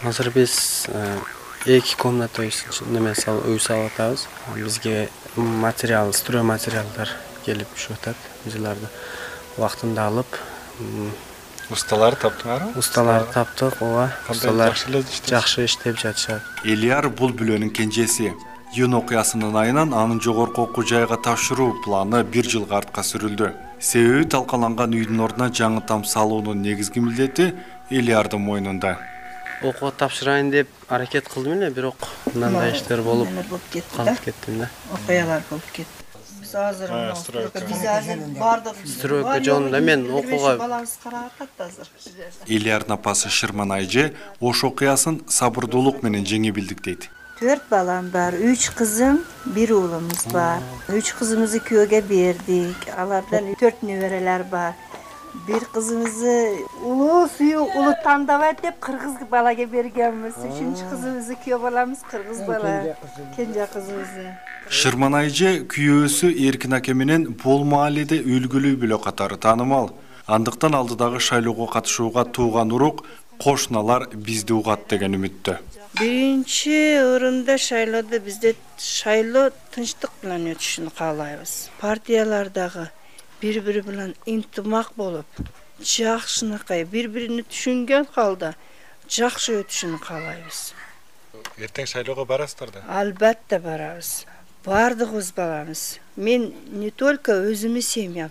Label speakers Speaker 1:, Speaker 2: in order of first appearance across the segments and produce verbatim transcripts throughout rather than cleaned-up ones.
Speaker 1: Hozir biz ikki komnata nima uy salatamiz. Bizga material, stroy materiallar kelib tushadi. Bizlarda vaqtini olib
Speaker 2: ustalar topdinglarmi?
Speaker 1: Ustalar topdik va ustalar yaxshi ishlab жатышат.
Speaker 2: Eliyar bul bülönün kenjesi. Iyun окуясынын айынан анын жогорку окуу жайга тапшыруу планы bir жылга артка сүрүлдү. Себеби талкаланган үйдүн ордуна жаңы там салуунун негизги милдети Элиярдын мойнунда.
Speaker 1: Окууга тапшырайын деп аракет кылдым эле, бирок мындай иштер болуп калып кеттим да.
Speaker 3: Окуялар болуп кетти. Биз азыр биз азыр бардык
Speaker 1: стройка жолунда мен окууга
Speaker 3: балабыз карап атат азыр.
Speaker 2: Элиярдын апасы Шырман айжы ош окуясын сабырдуулук менен жеңе билдик дейт.
Speaker 3: Dört balam var, üç kızım, bir oğlumuz var. Üç kızımızı köyge verdik. Alardan dört nüvereler var. Bir kızımızı ulu suyu ulu tandavat hep Kırgız balaga bergenmiz. Üçüncü kızımızı köy balamız Kırgız bala. Kenja kızımızı.
Speaker 2: Шырман айжы күйөөсү Эркин аке менен бул мааледе үлгүлүү бүлө катары таанымал. Андыктан алдыдагы шайлоого катышууга тууган урук, кошуналар бизди угат деген үмүттө.
Speaker 3: Birinci orunda şayloda bizde şaylo tinchlik bilan o'tishini qalaymiz. Partiyalardagi bir-biri bilan intimoq bo'lib, yaxshinaqay bir-birini tushungan holda yaxshi o'tishini qalaymiz.
Speaker 2: Erteng şayloga barasizlar da?
Speaker 3: Albatta baramiz. Bardığız balamiz. Men ne только o'zimni семьям.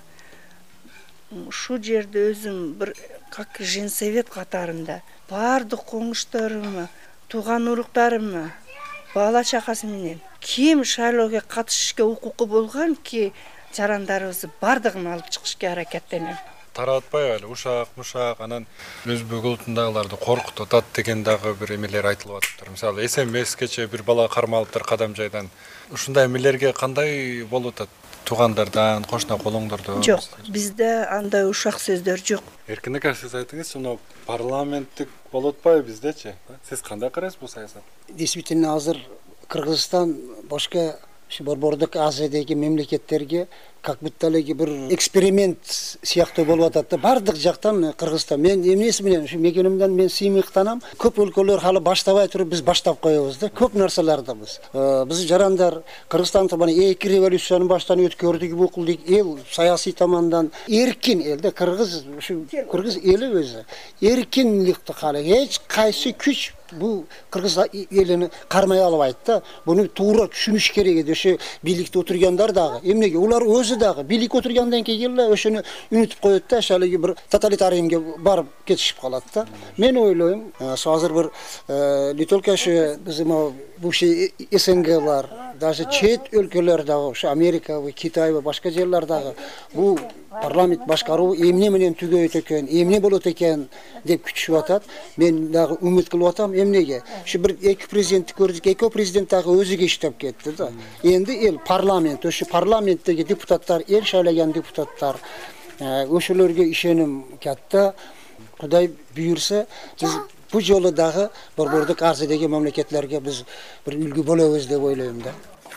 Speaker 3: Shu yerda o'zim bir как женсовет qatarında bardıq qo'ng'ishlarimni туган уруктарымны, бала чакасы менен ким шайлоого катышышка укугу болгон ки жарандарыбызды бардыгын алып чыгышка аракеттенем.
Speaker 2: Таратпай эле ушак, мушак, анан өзбек улутундагыларды коркутуп атат деген дагы бир эмелер айтылып атыптыр. Мисалы, эсемес кече бир бала кармалыптыр кадам жайдан. Ушундай эмелерге кандай болуп атат? Тугандардан, кошуна колоңдордон?
Speaker 3: Жок, бизде андай ушак сөздөр жок.
Speaker 2: Эркин ака, сиз айтыңыз, уну парламенттик болуп атпайбы биздечи? Сиз кандай карайсыз бул саясатка?
Speaker 4: Действительно, азыр Кыргызстан башка борбордук Азиядагы мемлекеттерге как будто эле бир эксперимент сыяктуу болуп атат да. Бардык жактан Кыргызстан мен эмнеси менен ушу мекенемден мен сыймыктанам. Көп өлкөлөр халы баштабай туруп биз баштап коебуз да. Көп нарселердебиз. Биз жарандар Кыргызстанда бана эки революциянын баштан өткөрдүк, бул кылдык эл саясий тамандан эркин эл да. Кыргыз ушу Кыргыз эли өзү эркинликти каалайт. Эч кайсы күч bu Kırgız elini karmaya alıbaydı da bunu tuğra düşünüş kerek edi. Birlikte oturganlar dağı. Emnege ular özü dağı. Birlik oturgandan keyin öşünü unutip koydu da şöyle bir totalitariyemge barıp ketişip kaladı da. Men oylayım. Hazır bir ne только şu bizim bu şey S N G'lar, даже çet ülkeler dağı, şu Amerika ve Kitay ve başka yerler dağı bu parlament başkarуу emne menен tügөйт экен, эмне болот экен деп күтүшүп атат. Men дагы үмүт кылып атам эмнеге. Şu bir эки президентти көрдүк, эки президент дагы өзүгө иштеп кетти да. Эndi эл парламент, ошо парламенттеги депутаттар, эл шайлаган депутаттар, ошолорго ишеним катта. Кудай буйрса, биз bu жолу дагы борбордук Азиядагы мамлекеттерге биз bir үлгү болобуз деп ойлойм да.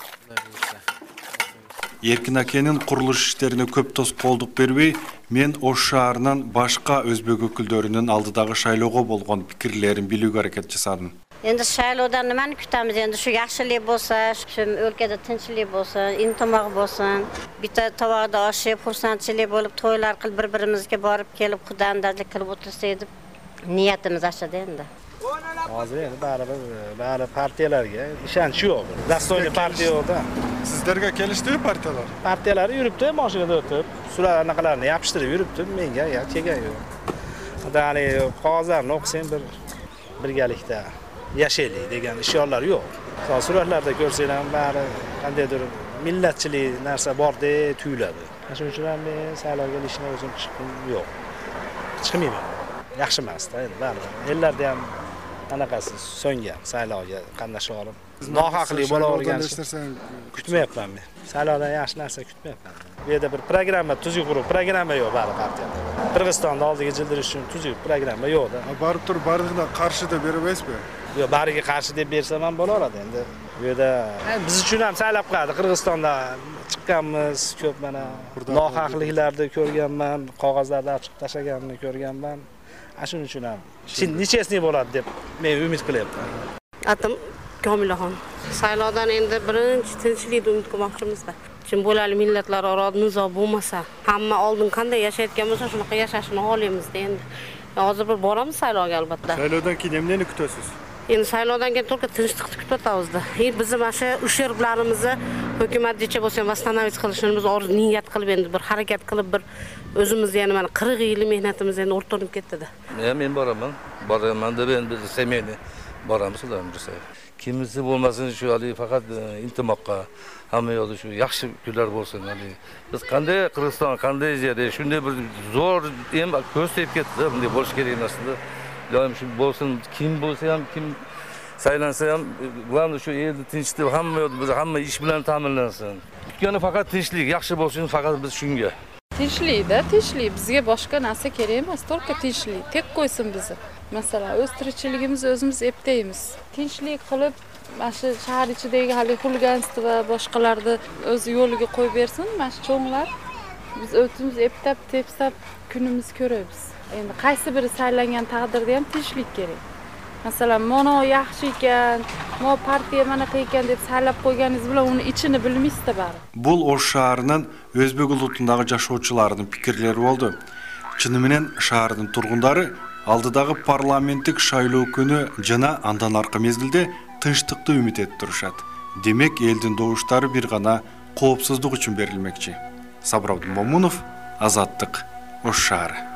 Speaker 2: Эркин акенин курулуш иштерине көп тоскоолдук бербей, мен Ош шаарынын башка өзбек өкүлдөрүнүн алдыдагы шайлоого болгон пикирлерин билүүгө аракет жасадым.
Speaker 5: Endi şaylodan nimani kutamiz? Endi shu yaxshilik bo'lsa, shu o'lkada tinchlik bo'lsin, intimoq bo'lsin, bitta tovoqda osh yeb xursandchilik bo'lib, to'ylar qilib bir-birimizga borib kelib, xudoandazlik qilib o'tirsak deb niyatimiz ashada endi.
Speaker 6: Hozir endi baribir bari partiyalarga ishonch yo'q. Dastoyli partiya yo'qda.
Speaker 2: Sizlarga kelishdimi partiyalar?
Speaker 6: Partiyalar yuribdi, mashinada o'tib, sular anaqalarni yopishtirib yuribdi, menga ya kelgan yo'q. Ya'ni qog'ozlarni o'qisang bir birgalikda yashaylik degan ishyorlar yo'q. Suratlarda ko'rsanglar bari qandaydir millatchilik narsa bordek tuyuladi. Shuning uchun ham men saylovga ishni o'zim chiqim yo'q. Chiqmayman. Yaxshi emas-da endi baribir. Ellarda ham anaqasi so'ngan saylovga qatnasha olib. Nohaqlik bo'lavergan kutmayapman men. Saylovdan yaxshi narsa kutmayapman. Bu yerda bir programma tuzuk qurib, programma yo'q bari partiyada. Qirg'izistonda oldiga jildirish uchun tuzuk programma yo'q-da.
Speaker 2: Barib turib bariga qarshi deb bermaysizmi?
Speaker 6: Yo'q, bariga qarshi deb bersam ham bo'laveradi endi. Bu yerda biz uchun ham saylab qo'yadi. Qirg'izistonda chiqqanmiz, ko'p mana nohaqliklarni ko'rganman, qog'ozlarda chiqib tashlaganini ko'rganman. Ana shuning uchun ham nechesini bo'ladi deb men umid qilyapman.
Speaker 7: Atam Komilaxon. Saylovdan endi birinchi tinchlikni umid qilmoqchimizda. Chim bo'lali millatlararo nizo bo'lmasa, hamma oldin qanday yashayotgan bo'lsa, shunaqa yashashini xohlaymiz-da endi. Hozir bir boramiz saylovga albatta.
Speaker 8: Saylovdan keyin nimani kutasiz?
Speaker 7: Endi saylovdan keyin to'liq tinchlikni kutyapmiz-da. Endi biz mana shu uşerblarimizni hukumatgacha bo'lsa ham vastanavit qilishimiz orzu niyat qilib endi bir harakat qilib bir o'zimiz yana mana qirq yil mehnatimiz endi o'rtanib ketdi-da.
Speaker 9: Men boraman. Boraman deb endi biz semiyni boramiz ularni bilsa. Kimisi bo'lmasin shu hali faqat intimoqqa hamma yo'li shu yaxshi kunlar bo'lsin hali. Biz qanday Qirg'iziston, qanday yerda shunday bir zo'r ham ko'z tegib ketdi, bunday bo'lish kerak emasdi. Doim shu bo'lsin, kim bo'lsa ham, kim saylansa ham, global shu yerda tinchlik, hamma biz hamma ish bilan ta'minlansin. Kutgani faqat tinchlik, yaxshi bo'lsin faqat biz shunga.
Speaker 10: Tinchlikda, tinchlik bizga boshqa narsa kerak emas, to'liq tinchlik, tek qo'ysin bizni. Masalan, o'z tirikchiligimizni o'zimiz eptaymiz. Tinchlik qilib, mana shu shahar ichidagi hali xulganstvo va boshqalarni o'z yo'liga qo'yib bersin, mana shu cho'nglar. Biz o'timiz eptab, tepsab kunimiz ko'ramiz. Endi qaysi biri saylangan taqdirda ham tinchlik kerak. Masalan, mana yaxshi ekan, mo partiya mana ekan deb saylab qo'yganingiz bilan uni ichini bilmaysiz-da bari.
Speaker 11: Бұл Ош шаарынын өзбек улутундагы жашоочулардын пикирлери болду. Чыны менен шаардын тургундары алдыдагы парламенттик шайлоо күнү жана андан аркы мезгилде тынчтыкты үмүт этип турушат. Демек, элдин добуштары бир гана коопсуздук үчүн берилмекчи. Сабыр Абдумомунов, Азаттык, Ош шаары.